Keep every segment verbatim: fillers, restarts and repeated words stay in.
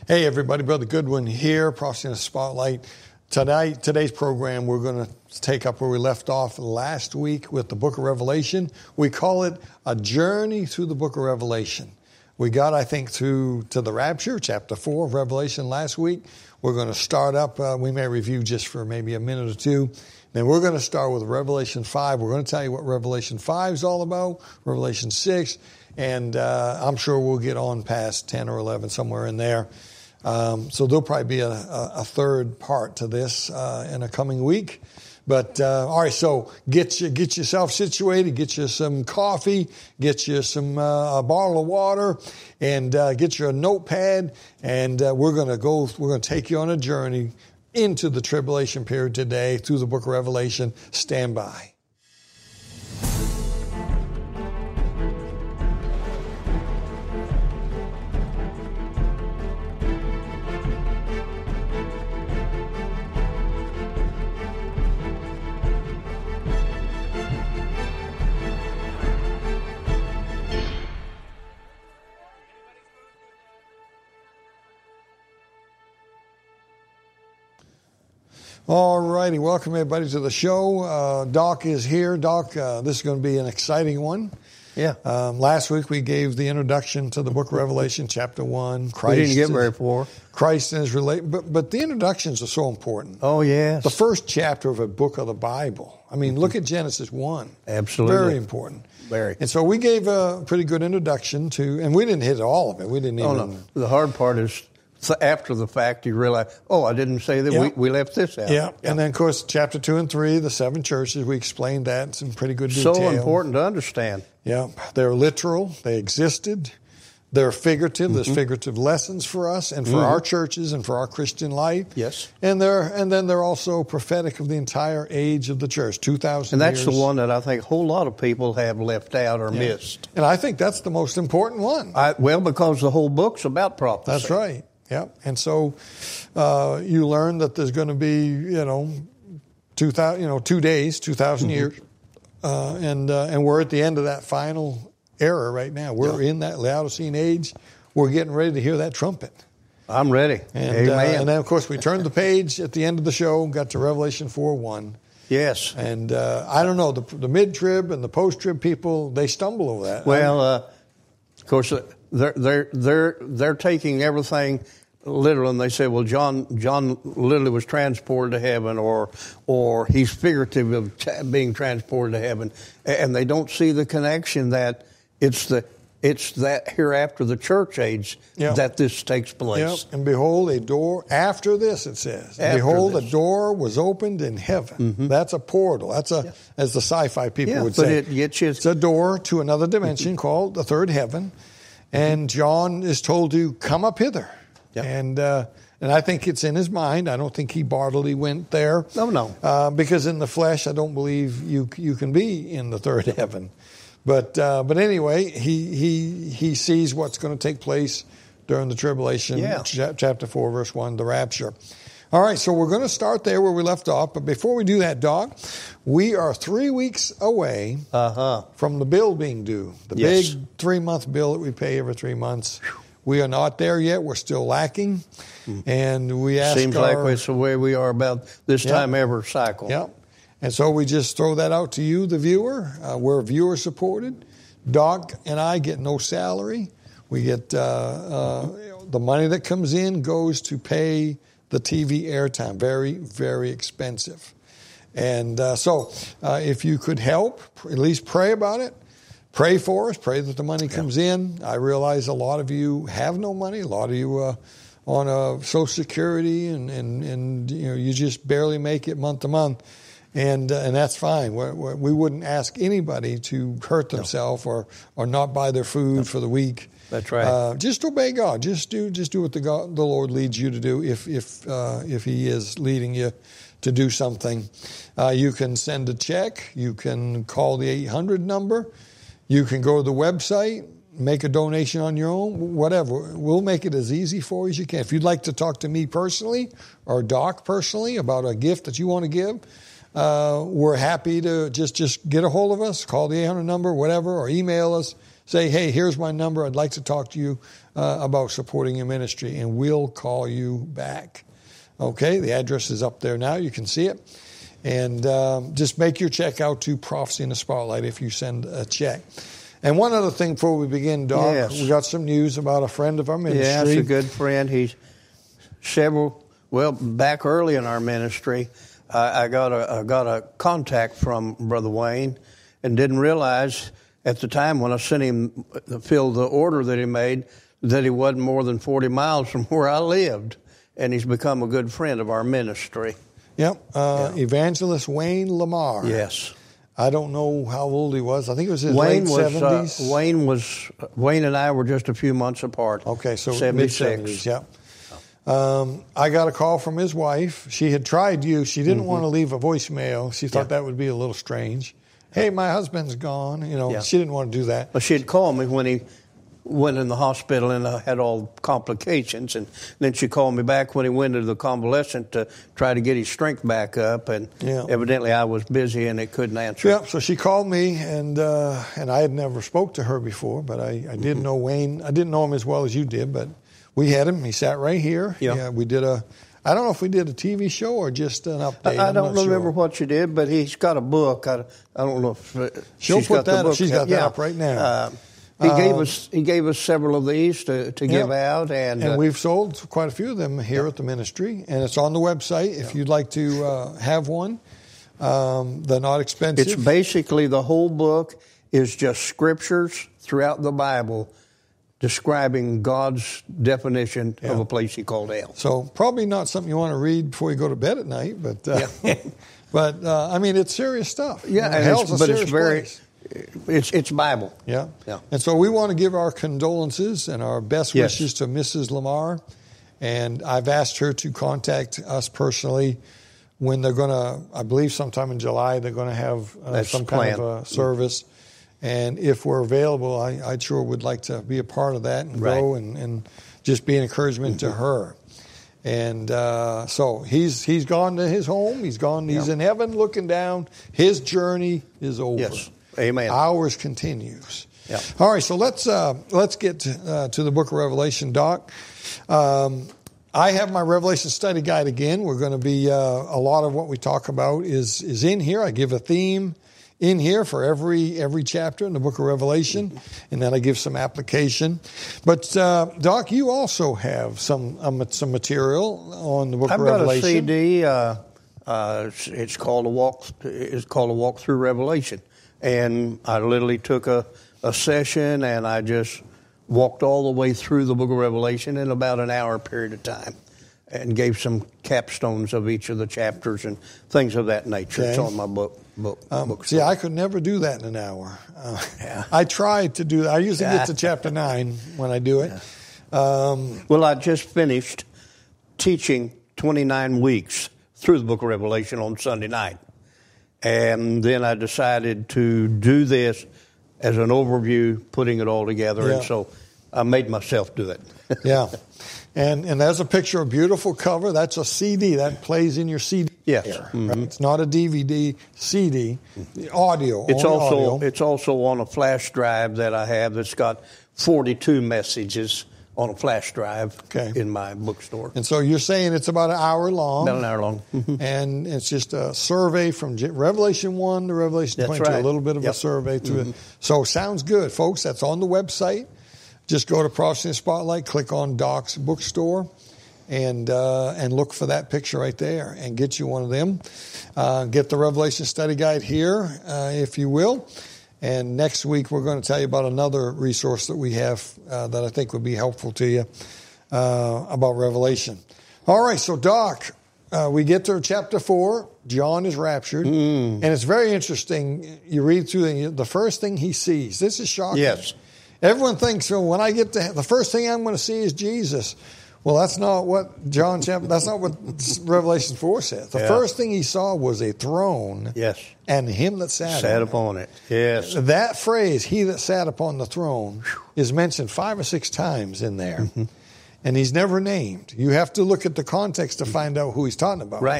Hey everybody, Brother Goodwin here, Prophecy in the Spotlight. Tonight, today's program, we're going to take up where we left off last week with the book of Revelation. We call it a journey through the book of Revelation. We got, I think, through to the rapture, chapter four of Revelation last week. We're going to start up, uh, we may review just for maybe a minute or two. Then we're going to start with Revelation five. We're going to tell you what Revelation five is all about, Revelation six, and uh, I'm sure we'll get on past ten or eleven, somewhere in there. Um, so there'll probably be a, a, a third part to this uh, in a coming week. But uh, all right, so get you, get yourself situated, get you some coffee, get you some uh, a bottle of water, and uh, get you a notepad, and uh, we're going to go. We're going to take you on a journey into the tribulation period today through the book of Revelation. Stand by. All righty, welcome everybody to the show. Uh, Doc is here. Doc, uh, this is going to be an exciting one. Yeah. Um, last week we gave the introduction to the book of Revelation, chapter one. Christ we didn't get very far. Christ and his relate, but but the introductions are so important. Oh yes. The first chapter of a book of the Bible. I mean, look at Genesis one. Absolutely. Very important. Very. And so we gave a pretty good introduction to, and we didn't hit all of it. We didn't even. Oh no. The hard part is. So after the fact, you realize, oh, I didn't say that. Yep. We, we left this out. Yeah. yeah. And then, of course, chapter two and three, the seven churches, we explained that in pretty good detail. So important to understand. Yeah. They're literal. They existed. They're figurative. Mm-hmm. There's figurative lessons for us and for mm-hmm. our churches and for our Christian life. Yes. And they're and then they're also prophetic of the entire age of the church, two thousand years. And that's years. the one that I think a whole lot of people have left out or yeah. missed. And I think that's the most important one. I, well, because the whole book's about prophecy. That's right. Yeah, and so uh, you learn that there's going to be, you know, two thousand, you know, two days, two thousand mm-hmm. years, uh, and uh, and we're at the end of that final era right now. We're yeah. in that Laodicean age. We're getting ready to hear that trumpet. I'm ready. And, Amen. Uh, and then, of course, we turned the page at the end of the show, got to Revelation four one. Yes. And uh, I don't know, the, the mid-trib and the post-trib people, they stumble over that. Well, uh, of course, they're they're they're they're taking everything literal, and they say, well, John John literally was transported to heaven, or or he's figurative of tra- being transported to heaven, and they don't see the connection that it's the it's that hereafter the church age yep. that this takes place. Yep. And behold, a door after this, it says. After behold, this. a door was opened in heaven. Mm-hmm. That's a portal. That's a, yeah. as the sci-fi people yeah, would but say. It gets you. It's a door to another dimension called the third heaven, and John is told to come up hither. Yep. And uh, and I think it's in his mind. I don't think he bodily went there. No, no. Uh, because in the flesh, I don't believe you you can be in the third heaven. But uh, but anyway, he he he sees what's going to take place during the tribulation. Yeah. Ch- chapter four, verse one, the rapture. All right, so we're going to start there where we left off. But before we do that, Doc, we are three weeks away uh-huh. from the bill being due. The yes. big three-month bill that we pay every three months. Whew. We are not there yet. We're still lacking. And we ask Seems our, like it's the way we are about this yep. time ever cycle. Yep. And so we just throw that out to you, the viewer. Uh, we're viewer supported. Doc and I get no salary. We get uh, uh, the money that comes in goes to pay the T V airtime. Very, very expensive. And uh, so uh, if you could help, at least pray about it. Pray for us. Pray that the money comes yeah. in. I realize a lot of you have no money. A lot of you uh, on uh, Social Security, and, and, and you know you just barely make it month to month, and uh, and that's fine. We're, we're, we wouldn't ask anybody to hurt themselves no. or or not buy their food no. for the week. That's right. Uh, just obey God. Just do just do what the God, the Lord leads you to do. If if uh, if He is leading you to do something, uh, you can send a check. You can call the eight hundred number. You can go to the website, make a donation on your own, whatever. We'll make it as easy for you as you can. If you'd like to talk to me personally or Doc personally about a gift that you want to give, uh, we're happy to just, just get a hold of us, call the eight hundred number, whatever, or email us, say, hey, here's my number. I'd like to talk to you uh, about supporting your ministry, and we'll call you back. Okay, the address is up there now. You can see it. And um, just make your check out to Prophecy in the Spotlight if you send a check. And one other thing before we begin, Doc, yes. we got some news about a friend of our ministry. Yeah, that's a good friend. He's several, well, back early in our ministry, I, I got a I got a contact from Brother Wayne and didn't realize at the time when I sent him fill the order that he made that he wasn't more than forty miles from where I lived. And he's become a good friend of our ministry. Yep, uh, yeah. Evangelist Wayne Lamar. Yes. I don't know how old he was. I think it was his Wayne late was, seventies. Uh, Wayne was, Wayne and I were just a few months apart. Okay, so seventy-six. mid-seventies, yeah. Um, I got a call from his wife. She had tried you. She didn't mm-hmm. want to leave a voicemail. She thought yeah. that would be a little strange. Hey, my husband's gone. You know, yeah. she didn't want to do that. But she'd call me when he went in the hospital and I had all complications, and then she called me back when he went into the convalescent to try to get his strength back up, and yeah. evidently I was busy and it couldn't answer. Yeah, so she called me, and uh, and I had never spoke to her before, but I, I did mm-hmm. know Wayne. I didn't know him as well as you did, but we had him. He sat right here. Yeah, yeah we did a. I don't know if we did a T V show or just an update. I, I don't remember sure. what you did, but he's got a book. I, I don't know if uh, she'll she's put got that. the book. She's got that yeah. up right now. Uh, He gave us he gave us several of these to, to give yeah. out, and and uh, we've sold quite a few of them here yeah. at the ministry, and it's on the website if yeah. you'd like to uh, have one. Um, they're not expensive. It's basically the whole book is just scriptures throughout the Bible describing God's definition yeah. of a place He called hell. So probably not something you want to read before you go to bed at night, but uh, yeah. but uh, I mean it's serious stuff. Yeah, you know, and hell's it's, a but serious it's very. place. It's it's Bible. Yeah. yeah. And so we want to give our condolences and our best yes. wishes to Missus Lamar. And I've asked her to contact us personally when they're going to, I believe sometime in July, they're going to have uh, some kind of a service. And if we're available, I, I sure would like to be a part of that and right. go and, and just be an encouragement mm-hmm. to her. And uh, so he's he's gone to his home. He's gone. He's yeah. in heaven looking down. His journey is over. Yes. Amen. Ours continues. Yeah. All right, so let's uh, let's get to, uh, to the Book of Revelation, Doc. Um, I have my Revelation study guide again. We're going to be uh, a lot of what we talk about is is in here. I give a theme in here for every every chapter in the Book of Revelation, and then I give some application. But uh, Doc, you also have some um, some material on the Book I've of Revelation. I've got a C D. Uh, uh, it's, it's called a walk. It's called a walk through Revelation. And I literally took a, a session and I just walked all the way through the Book of Revelation in about an hour period of time and gave some capstones of each of the chapters and things of that nature. Okay. It's on my book. book, um, book see, I could never do that in an hour. Uh, yeah. I tried to do that. I usually get to chapter nine when I do it. Yeah. Um, well, I just finished teaching twenty-nine weeks through the Book of Revelation on Sunday night. And then I decided to do this as an overview, putting it all together. Yeah. And so I made myself do it. yeah. And and there's a picture, a beautiful cover. That's a C D. That plays in your C D yes. player. Mm-hmm. Right? It's not a D V D, C D, audio. It's also audio. It's also on a flash drive that I have that's got forty-two messages on a flash drive okay. in my bookstore. And so you're saying it's about an hour long. About an hour long. And it's just a survey from Revelation one to Revelation That's twenty-two, right. a little bit of yep. a survey through mm-hmm. it. So sounds good, folks. That's on the website. Just go to Prophecy in the Spotlight, click on Doc's Bookstore, and uh, and look for that picture right there and get you one of them. Uh, get the Revelation Study Guide here, uh, if you will. And next week, we're going to tell you about another resource that we have uh, that I think would be helpful to you uh, about Revelation. All right, so Doc, uh, we get to chapter four. John is raptured. Mm. And it's very interesting. You read through the, the first thing he sees. This is shocking. Yes. Everyone thinks, well, when I get to, the first thing I'm going to see is Jesus. Well, that's not what John chapter, that's not what Revelation four says. The yeah. first thing he saw was a throne. Yes. And him that sat, sat on upon it. it. Yes. That phrase, he that sat upon the throne, is mentioned five or six times in there. Mm-hmm. And he's never named. You have to look at the context to find out who he's talking about. Right.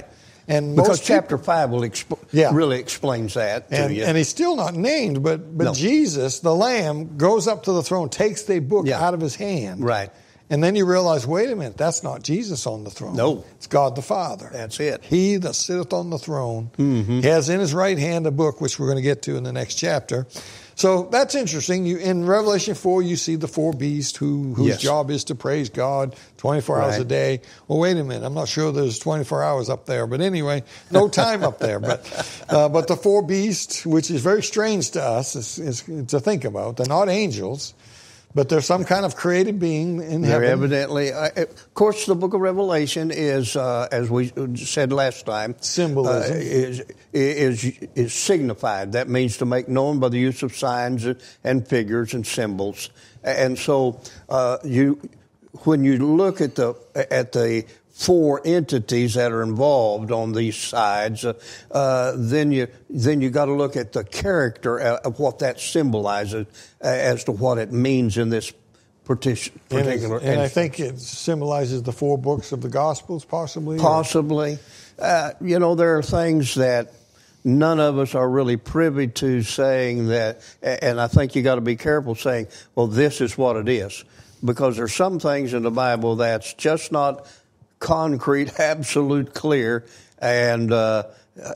And because most chapter people, five will exp- yeah. really explains that to and, you. and he's still not named, but but No. Jesus, the Lamb, goes up to the throne, takes the book Yeah. out of his hand. Right. And then you realize, wait a minute, that's not Jesus on the throne. No. It's God the Father. That's it. He that sitteth on the throne Mm-hmm. he has in his right hand a book, which we're going to get to in the next chapter. So that's interesting. You, in Revelation four, you see the four beasts who, whose Yes. job is to praise God twenty-four hours a Right. day. Well, wait a minute. I'm not sure there's twenty-four hours up there. But anyway, no time up there. But uh, but the four beasts, which is very strange to us is, is to think about. They're not angels, but they're some kind of created being in They're heaven. evidently, uh, of course, the book of Revelation is, uh, as we said last time, Symbolism. uh, is, is is signified. That means to make known by the use of signs and figures and symbols. And so, uh, you, when you look at the at the four entities that are involved on these sides, uh, uh, then you then you got to look at the character of what that symbolizes uh, as to what it means in this particular. And, particular it, and I instance. think it symbolizes the four books of the Gospels, possibly. or- Possibly, uh, you know, there are things that none of us are really privy to saying that, and I think you got to be careful saying, "Well, this is what it is," because there's some things in the Bible that's just not concrete, absolute, clear, and uh,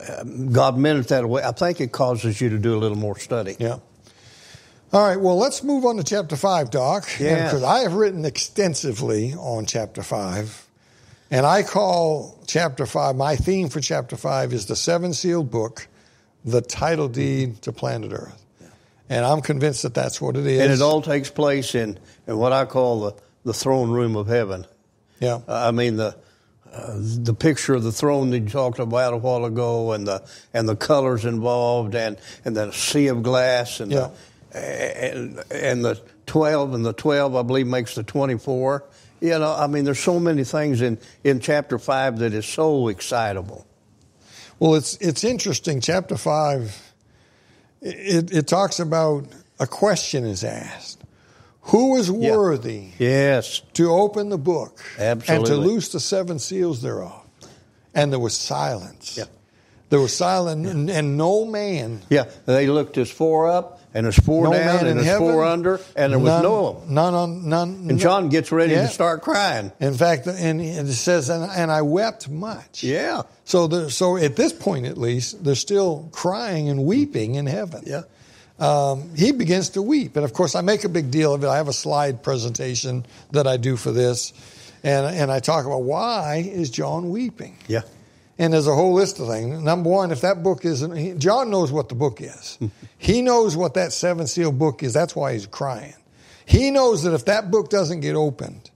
God meant it that way. I think it causes you to do a little more study. Yeah. All right, well, let's move on to chapter five, Doc. Yeah. Because I have written extensively on chapter five. And I call chapter five, my theme for chapter five is the seven sealed book, the title deed to planet Earth. And I'm convinced that that's what it is. And it all takes place in, in what I call the, the throne room of heaven. Yeah. Uh, I mean, the uh, the picture of the throne that you talked about a while ago, and the and the colors involved, and, and the sea of glass, and Yeah. the, and and the twelve, and the twelve, I believe, makes the twenty-four. You know, I mean, there's so many things in, in chapter five that is so excitable. Well, it's it's interesting. Chapter five, it, it talks about a question is asked. Who is Yeah. worthy Yes. to open the book and Absolutely. to loose the seven seals thereof? And there was silence. Yeah. There was silence, and, and no man. Yeah, they looked as four up, and as four No down, man in and as heaven, four under, and there was none, no of them. None on none. And John gets ready Yeah. to start crying. In fact, and it says, and, and I wept much. Yeah. So, the, so at this point, at least, they're still crying and weeping in heaven. Yeah. Um, he begins to weep. And of course, I make a big deal of it. I have a slide presentation that I do for this. And, and I talk about why is John weeping? Yeah. And there's a whole list of things. Number one, if that book isn't, he, John knows what the book is. He knows what that seven seal book is. That's why he's crying. He knows that if that book doesn't get opened,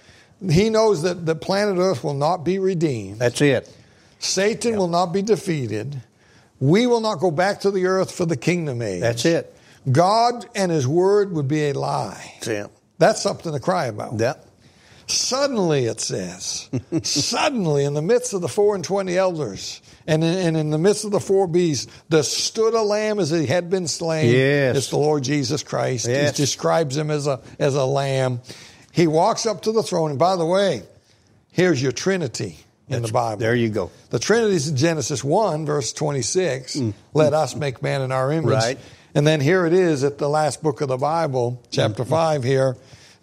he knows that the planet Earth will not be redeemed. That's it. Satan will not be defeated. We will not go back to the earth for the kingdom age. That's it. God and his word would be a lie. That's it. That's something to cry about. Yeah. Suddenly, it says, suddenly in the midst of the four and twenty elders and in, and in the midst of the four beasts, there stood a lamb as he had been slain. Yes. It's the Lord Jesus Christ. Yes. He describes him as a, as a lamb. He walks up to the throne. And by the way, here's your Trinity in That's- the Bible. There you go. The Trinity is in Genesis one, verse twenty-six. Mm. Let us make man in our image. Right. And then here it is at the last book of the Bible, chapter five here.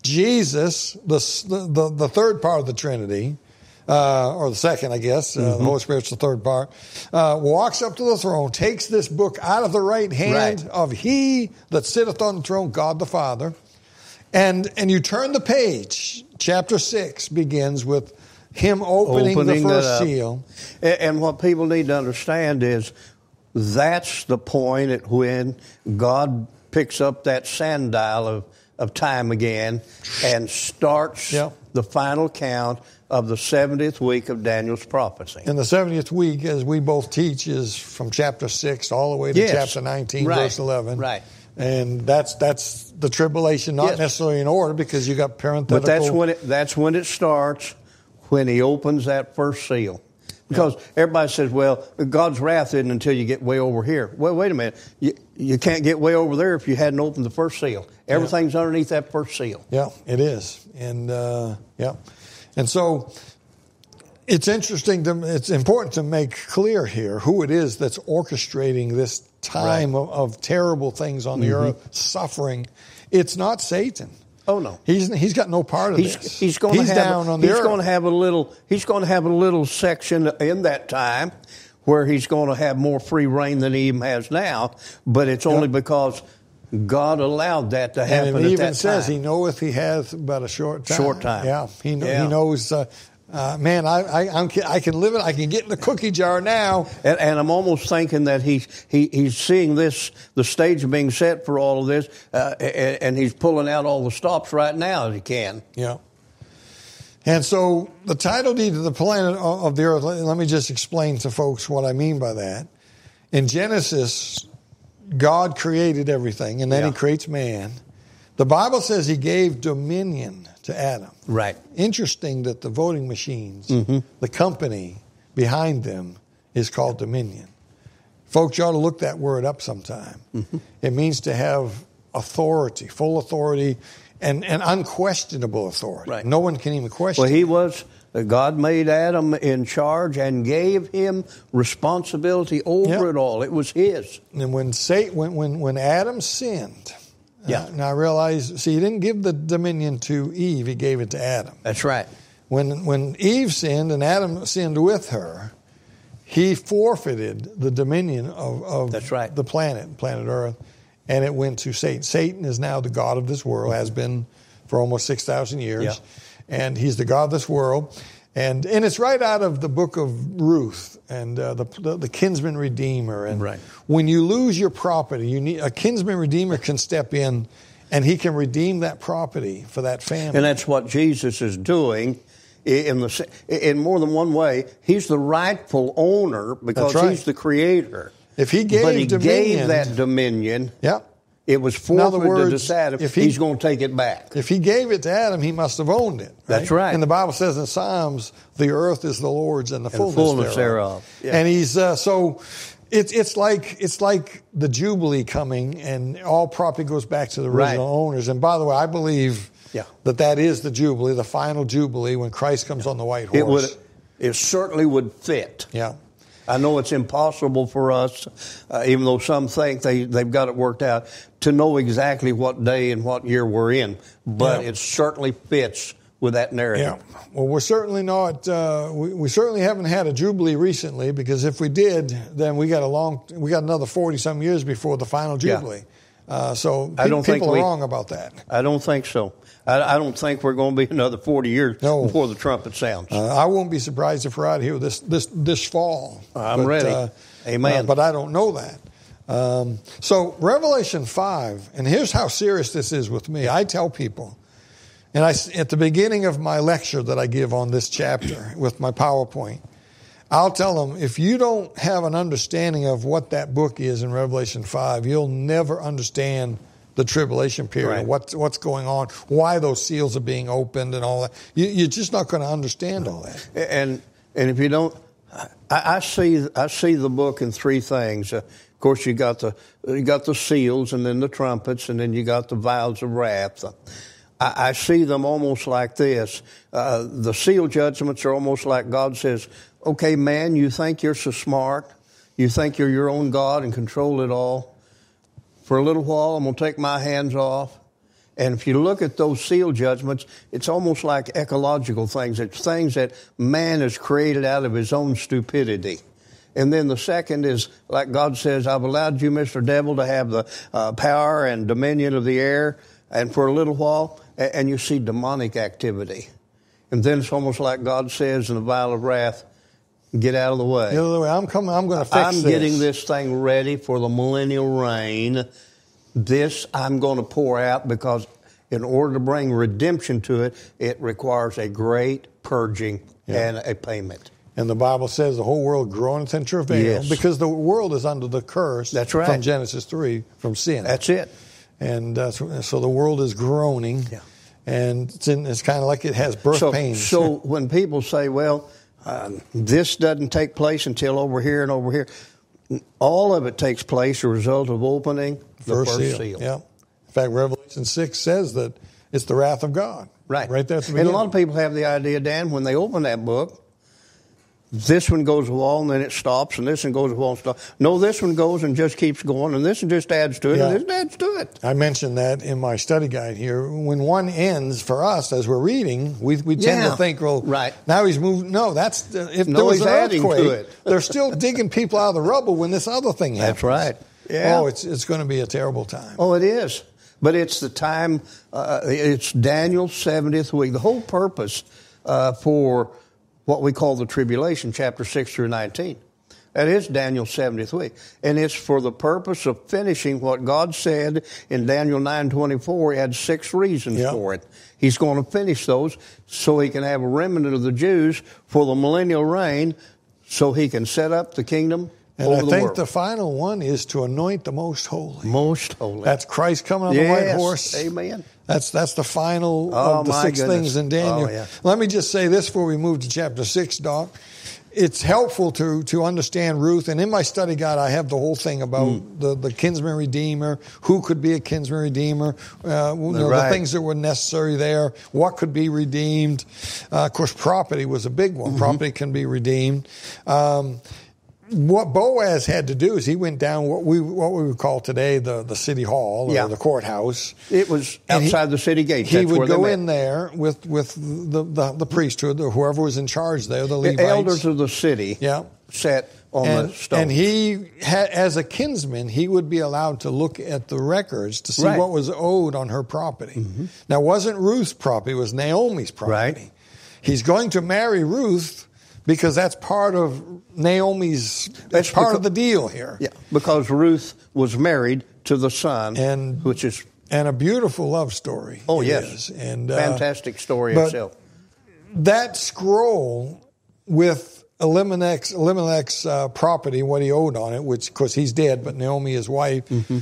Jesus, the, the, the third part of the Trinity, uh, or the second, I guess, uh, Mm-hmm. the Holy Spirit's the third part, uh, walks up to the throne, takes this book out of the right hand Right. of he that sitteth on the throne, God the Father. And, and you turn the page. Chapter six begins with him opening, Opening the that first up. seal. And, and what people need to understand is that's the point at when God picks up that sundial of, of time again and starts Yep. the final count of the seventieth week of Daniel's prophecy. And the seventieth week, as we both teach, is from chapter six all the way to Yes. chapter nineteen, Right. verse eleven. Right. And that's that's the tribulation, not Yes. necessarily in order, because you got parenthetical. But that's when it that's when it starts, when he opens that first seal. Because everybody says, well, God's wrath isn't until you get way over here. Well, wait a minute. You, you can't get way over there if you hadn't opened the first seal. Everything's underneath that first seal. Yeah, it is. And, uh, yeah. And so It's interesting. To, it's important to make clear here who it is that's orchestrating this time right. of, of terrible things on the mm-hmm. earth, suffering. It's not Satan. Oh no, he's he's got no part of he's, this. He's going he's to have down a, on the he's earth. going to have a little. He's going to have a little section in that time where he's going to have more free reign than he even has now. But it's only yep. because God allowed that to happen. And it at even that says time. He knoweth he hath but a short time. Short time. Yeah, he kn- yeah. he knows. Uh, Uh, man, I, I, I'm, I can live it. I can get in the cookie jar now. And, and I'm almost thinking that he's he, he's seeing this, the stage being set for all of this, uh, and, and he's pulling out all the stops right now as he can. Yeah. And so the title deed to the planet of the earth, let me just explain to folks what I mean by that. In Genesis, God created everything, and then yeah. he creates man. The Bible says he gave dominion to Adam. Right. Interesting that the voting machines, mm-hmm. the company behind them is called Dominion. Folks, you ought to look that word up sometime. Mm-hmm. It means to have authority, full authority, and, and unquestionable authority. Right. No one can even question Well, he was, God made Adam in charge and gave him responsibility over yep. it all. It was his. And when, Satan, when, when, when Adam sinned... Yeah. Uh, now I realize, see, he didn't give the dominion to Eve; he gave it to Adam. That's right. When when Eve sinned and Adam sinned with her, he forfeited the dominion of, of That's right. the planet, planet Earth, and it went to Satan. Satan is now the god of this world, has been for almost six thousand years, yeah. and he's the god of this world. And and it's right out of the book of Ruth and uh, the, the the kinsman redeemer. And right. when you lose your property, you need a kinsman redeemer can step in, and he can redeem that property for that family. And that's what Jesus is doing in the in more than one way. He's the rightful owner because right. he's the creator. If he gave but he dominion, gave that dominion. Yeah. It was forfeited words, to decide if, if he, he's going to take it back. If he gave it to Adam, he must have owned it. Right? That's right. And the Bible says in Psalms, the earth is the Lord's and the and fullness, the fullness thereof. thereof. Yeah. And he's uh, so it's it's like it's like the Jubilee coming, and all property goes back to the original right. owners. And by the way, I believe yeah. that that is the Jubilee, the final Jubilee when Christ comes yeah. on the white horse. It would, it certainly would fit. Yeah. I know it's impossible for us, uh, even though some think they, they've got it worked out, to know exactly what day and what year we're in. But yeah. it certainly fits with that narrative. Yeah. Well, we're certainly not, uh, we, we certainly haven't had a Jubilee recently, because if we did, then we got a long, we got another forty-some years before the final Jubilee. Yeah. Uh, so pe- I don't people think are we, wrong about that. I don't think so. I, I don't think we're going to be another forty years no. before the trumpet sounds. Uh, I won't be surprised if we're out here this this this fall. I'm but, ready. Uh, Amen. Uh, but I don't know that. Um, so Revelation five, and here's how serious this is with me. I tell people, and I at the beginning of my lecture that I give on this chapter with my PowerPoint, I'll tell them, if you don't have an understanding of what that book is in Revelation five, you'll never understand the tribulation period, right. what's what's going on, why those seals are being opened, and all that. You, you're just not going to understand all that. And and if you don't, I, I see I see the book in three things. Uh, of course, you got the you got the seals, and then the trumpets, and then you got the vials of wrath. I, I see them almost like this. Uh, the seal judgments are almost like God says, "Okay, man, you think you're so smart, you think you're your own God and control it all. For a little while, I'm going to take my hands off." And if you look at those seal judgments, it's almost like ecological things. It's things that man has created out of his own stupidity. And then the second is, like God says, I've allowed you, Mister Devil, to have the uh, power and dominion of the air, and for a little while, and you see demonic activity. And then it's almost like God says in the vial of wrath, get out of the way. Get out of the way. I'm coming. I'm going to fix I'm this. I'm getting this thing ready for the millennial reign. This I'm going to pour out because in order to bring redemption to it, it requires a great purging yeah. and a payment. And the Bible says the whole world groaneth in travail yes. because the world is under the curse. That's right. From Genesis three, from sin. That's it. And uh, so, so the world is groaning. Yeah. And it's, it's kind of like it has birth so, pains. So when people say, well, um, this doesn't take place until over here and over here, all of it takes place as a result of opening the first, first seal. seal. Yeah. In fact, Revelation six says that it's the wrath of God. Right. Right there at the beginning. And a lot of people have the idea, Dan, when they open that book, this one goes a while and then it stops, and this one goes a while and stops. No, this one goes and just keeps going, and this one just adds to it, Yeah. and this one adds to it. I mentioned that in my study guide here. When one ends, for us, as we're reading, we we tend Yeah. to think, well, Right. now he's moving. No, that's if No, there was he's an adding to earthquake, it. they're still digging people out of the rubble when this other thing happens. That's right. Yeah. Oh, it's it's going to be a terrible time. Oh, it is. But it's the time, uh, it's Daniel's seventieth week. The whole purpose uh, for what we call the tribulation, chapter six through nineteen. That is Daniel's seventieth week. And it's for the purpose of finishing what God said in Daniel nine twenty-four. He had six reasons Yep. for it. He's going to finish those so he can have a remnant of the Jews for the millennial reign, so he can set up the kingdom And over I the think world. the final one is to anoint the most holy. Most holy. That's Christ coming on the white Yes. horse. Amen. That's that's the final Oh, of the my six goodness. things in Daniel. Oh, yeah. Let me just say this before we move to chapter six, Doc. It's helpful to to understand Ruth, and in my study guide I have the whole thing about Mm. the, the kinsman redeemer, who could be a kinsman redeemer, uh, you know, Right. the things that were necessary there, what could be redeemed. Uh, of course, property was a big one. Mm-hmm. Property can be redeemed. Um, What Boaz had to do is he went down what we what we would call today the, the city hall or Yeah. the courthouse. It was And he- outside the city gates. He That's would where they go met. in there with with the, the, the priesthood or whoever was in charge there, the Levites. The elders of the city Yeah. sat on and, the stone. and he, ha, as a kinsman, he would be allowed to look at the records to see Right. what was owed on her property. Now, it wasn't Ruth's property; it was Naomi's property. Right. He's going to marry Ruth because that's part of Naomi's. That's That's part becau- of the deal here. yeah, because Ruth was married to the son, And- which is And a beautiful love story. oh it yes, is. And uh, fantastic story but- itself. that scroll with Elimelech's, Elimelech's uh, property, what he owed on it, which, of course, he's dead, but Naomi, his wife, Mm-hmm.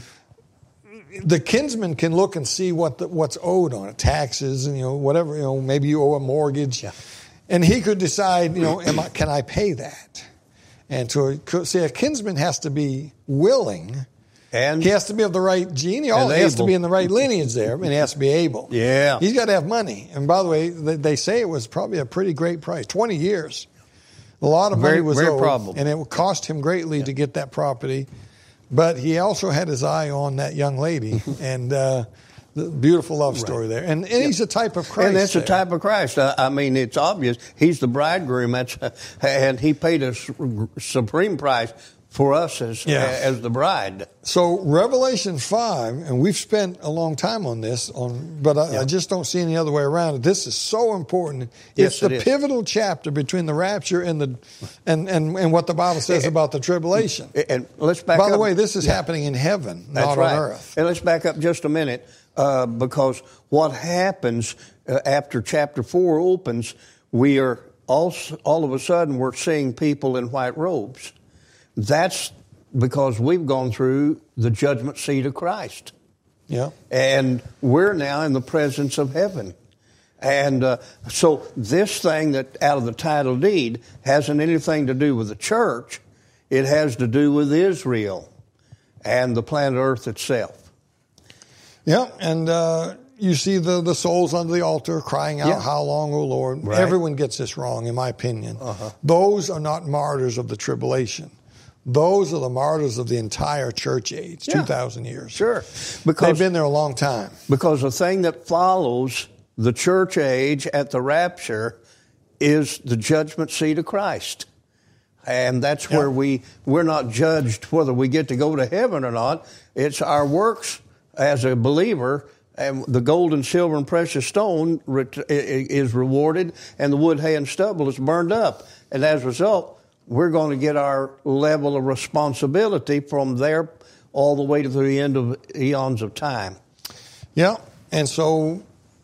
the kinsman can look and see what the, what's owed on it, taxes, and you know whatever. You know, maybe you owe a mortgage, Yeah. and he could decide, you know, am I, can I pay that? And to see, a kinsman has to be willing. And He has to be of the right gene. He also has to able. be in the right lineage there, and he has to be able. Yeah. He's got to have money. And by the way, they they say it was probably a pretty great price, twenty years. A lot of money Very- was very owed, probable. and it would cost him greatly to get that property. But he also had his eye on that young lady, and uh, the beautiful love story there. And, and he's a type of Christ. and that's a there. type of Christ. I, I mean, it's obvious. He's the bridegroom, that's, and he paid a su- supreme price for us as Yeah. as the bride. So Revelation five, and we've spent a long time on this, on, but I, Yeah. I just don't see any other way around it. This is so important. Yes, it's the it is. pivotal chapter between the rapture and the and, and, and what the Bible says about the tribulation. And let's back By the up. way, this is Yeah. happening in heaven, That's not right. on earth. And let's back up just a minute, uh, because what happens uh, after chapter four opens, we are all all of a sudden we're seeing people in white robes. That's because we've gone through the judgment seat of Christ, Yeah. and we're now in the presence of heaven. And uh, so this thing that out of the title deed hasn't anything to do with the church. It has to do with Israel and the planet Earth itself. Yeah, and uh, you see the, the souls under the altar crying out, Yeah. how long, O Lord? Right. Everyone gets this wrong, in my opinion. Uh-huh. Those are not martyrs of the tribulation. Those are the martyrs of the entire church age, Yeah. two thousand years. Sure. They've Because, been there a long time. because the thing that follows the church age at the rapture is the judgment seat of Christ. And that's Yeah. where we, we're not judged whether we get to go to heaven or not. It's our works as a believer, and the gold and silver and precious stone ret- is rewarded, and the wood, hay, and stubble is burned up. And as a result, we're going to get our level of responsibility from there all the way to the end of eons of time. Yeah, and so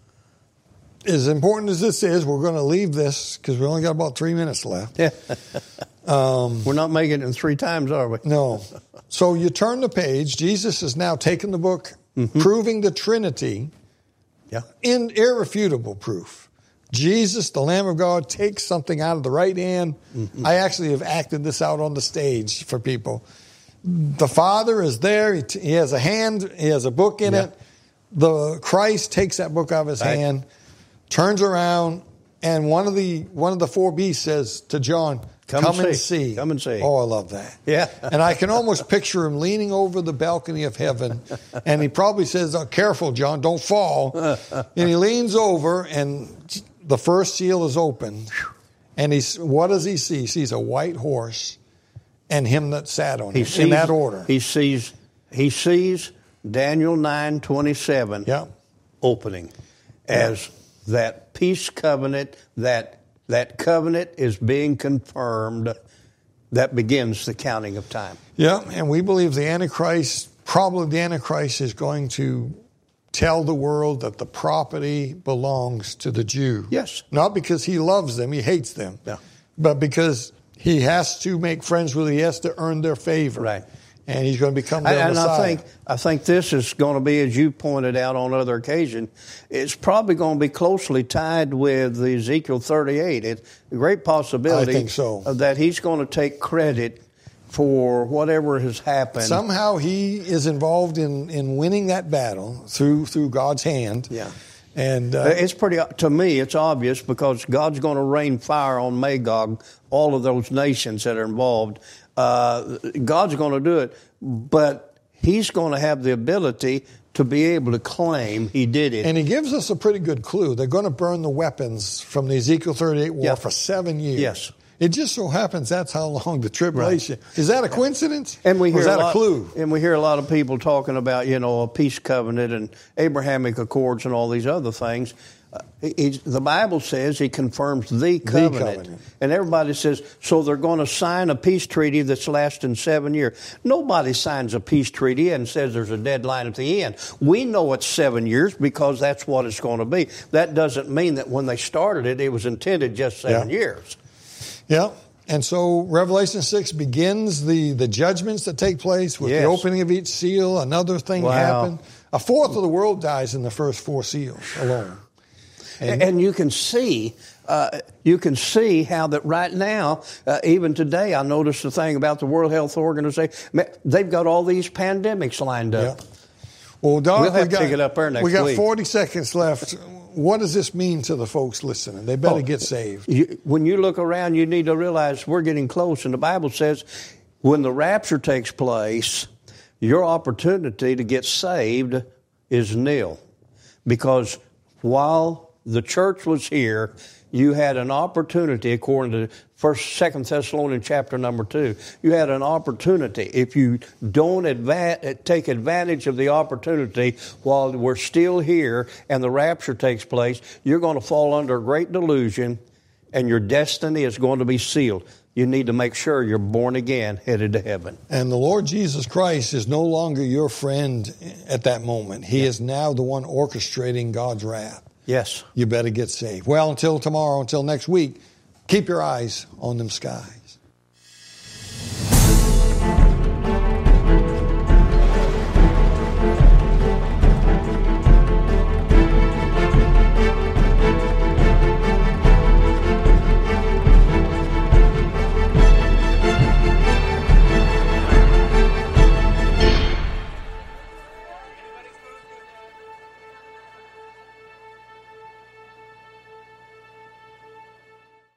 as important as this is, we're going to leave this because we only got about three minutes left. Yeah. um, we're not making it in three times, are we? No. So you turn the page. Jesus has now taken the book, Mm-hmm. proving the Trinity, Yeah. in irrefutable proof. Jesus, the Lamb of God, takes something out of the right hand. Mm-hmm. I actually have acted this out on the stage for people. The Father is there. He, t- he has a hand. He has a book in Yeah. it. The Christ takes that book out of his Right. hand, turns around, and one of the one of the four beasts says to John, Come, Come and, and see. see. Come and see. Oh, I love that. Yeah. And I can almost picture him leaning over the balcony of heaven, and he probably says, oh, careful, John, don't fall. And he leans over, and the first seal is open. And he's, what does he see? He sees a white horse and him that sat on he it, sees, in that order. He sees, he sees Daniel nine twenty-seven Yeah. opening as that peace covenant, that that covenant is being confirmed. That begins the counting of time. Yeah, and we believe the Antichrist, probably the Antichrist is going to tell the world that the property belongs to the Jew. Yes. Not because he loves them, he hates them. Yeah. But because he has to make friends with them, he has to earn their favor. Right. And he's going to become their And Messiah. I think I think this is going to be, as you pointed out on other occasion, it's probably going to be closely tied with the Ezekiel thirty-eight. It's a great possibility I think so. that he's going to take credit for whatever has happened. Somehow he is involved in, in winning that battle through through God's hand. Yeah. And uh, It's pretty, to me, it's obvious because God's going to rain fire on Magog, all of those nations that are involved. Uh, God's going to do it, but he's going to have the ability to be able to claim he did it. And he gives us a pretty good clue. They're going to burn the weapons from the Ezekiel thirty-eight war Yeah. for seven years. Yes. It just so happens that's how long the tribulation. Right. Is that a coincidence? And we or hear is that a, a, lot, clue? And we hear a lot of people talking about, you know, a peace covenant and Abrahamic Accords and all these other things. Uh, he, the Bible says he confirms the covenant. covenant. And everybody says, so they're going to sign a peace treaty that's lasting seven years. Nobody signs a peace treaty and says there's a deadline at the end. We know it's seven years because that's what it's going to be. That doesn't mean that when they started it, it was intended just seven Yeah. years. Yeah. And so Revelation six begins the, the judgments that take place with Yes. the opening of each seal. Another thing Wow. happened. A fourth of the world dies in the first four seals alone. And, and you can see, uh, you can see how that right now, uh, even today, I noticed the thing about the World Health Organization. They've got all these pandemics lined up. Yeah. Well, Doc, We'll have we to got, pick it up there next we got week. forty seconds left. What does this mean to the folks listening? They better Oh, get saved. You, when you look around, you need to realize we're getting close. And the Bible says when the rapture takes place, your opportunity to get saved is nil. Because while the church was here, you had an opportunity, according to First, Second Thessalonians chapter number two. You had an opportunity. If you don't adva- take advantage of the opportunity while we're still here and the rapture takes place, you're going to fall under a great delusion, and your destiny is going to be sealed. You need to make sure you're born again, headed to heaven. And the Lord Jesus Christ is no longer your friend at that moment. He yeah. is now the one orchestrating God's wrath. Yes. You better get saved. Well, until tomorrow, until next week, keep your eyes on them sky.